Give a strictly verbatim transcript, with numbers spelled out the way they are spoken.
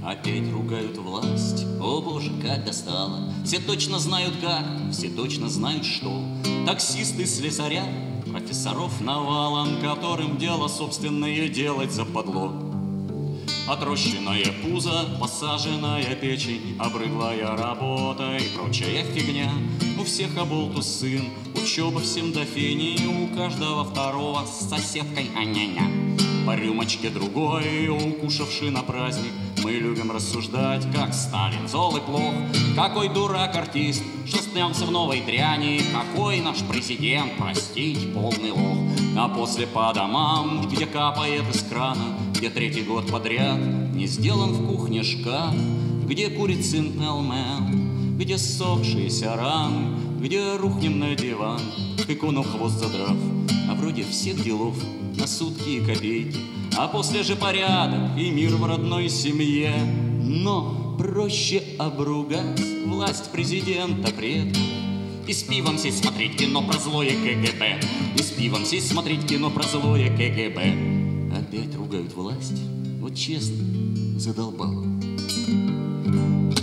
Опять ругают власть, о боже, как достало. Все точно знают как, все точно знают что. Таксисты, слесаря, профессоров навалом, которым дело собственное делать западло. Отрощенное пузо, посаженная печень, обрыдлая работа и прочая фигня. У всех оболтус сын, учеба всем до фени, у каждого второго с соседкой а-ня-ня. По рюмочке другой, укушавший на праздник, мы любим рассуждать, как Сталин зол и плох. Какой дурак артист, что снялся в новой дряни, какой наш президент, простить, полный лох. А после по домам, где капает из крана, где третий год подряд не сделан в кухне шкаф, где курит сын пелмен, где ссохшиеся раны, где рухнем на диван, к икону хвост задрав. А вроде всех делов на сутки и копейки, а после же порядок и мир в родной семье. Но проще обругать власть президента предков и с пивом сесть смотреть кино про злое КГБ, и с пивом сесть смотреть кино про злое КГБ. Опять ругают власть, вот честно, задолбало.